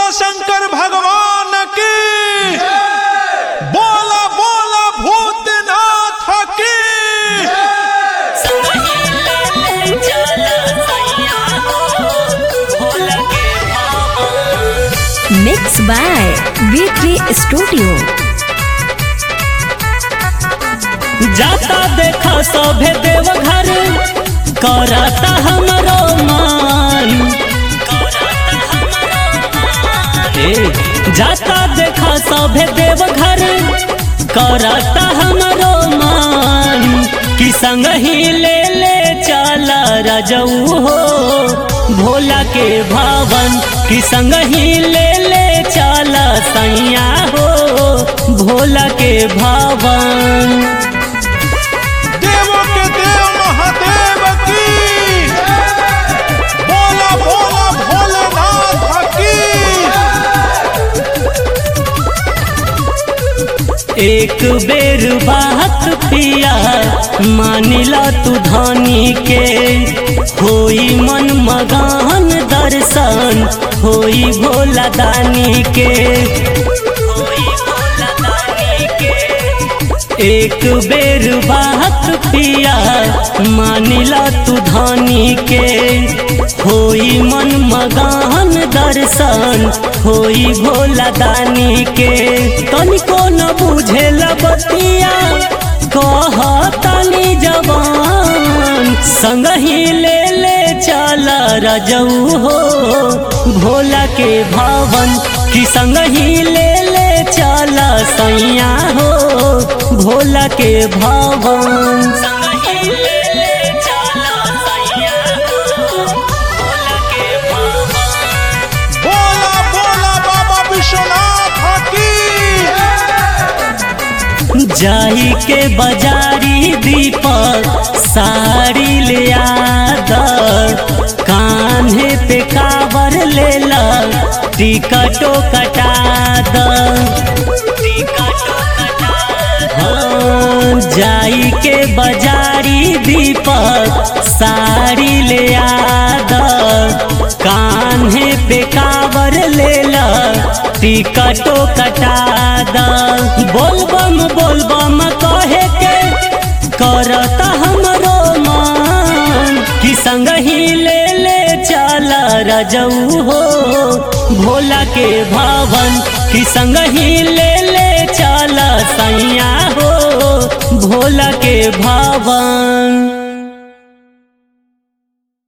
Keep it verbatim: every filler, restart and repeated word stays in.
शंकर भगवान की बोला बोला भूतनाथ की। Mix by V three studio. जाता देखा सभे देवघर करता हमरो मान। जाता देखा सभे देवघर करता हमरो मान। कि संग ही ले ले चला रजऊ हो भोला के भवन। कि संग ही ले ले चला सैया हो भोला के भवन। देवों के देव महादेव की बोला बोला भोलेनाथ की। एक बेर बात पिया मानिला तू धनी के। होई मन मगन दर्शन होई भोला दानी के। होई भोला दानी के। एक बेर बात पिया मानिला तू धनी के। होई मन मगन दर्शन होई भोला दानी के। तनिको न बुझेला बतिया कहतनी जवान। संग ही ले ले चला रजऊ हो भोला के भवन। कि संग ही ले ले चला सैया हो भोला के भवन। संग ही ले ले चला सैया हो भोला के भवन। बोला बोला बाबा विश्वनाथ की। जाई के बाजारी दीपक साड़ी ले आदा। कान्हे पे कावर लेला टिकटो कटा द। टिकटो कटा हाँ, जाई के बाजारी दीपक साड़ी ले आदा। कान्हे पे कावर लेला टिकटो कटा द। बोलबम बोलबम कहे के करता हमरो मान। कि संग ही ले ले चला रजऊ हो भोला के भवन। कि संग ही ले ले चला सैया हो भोला के भवन।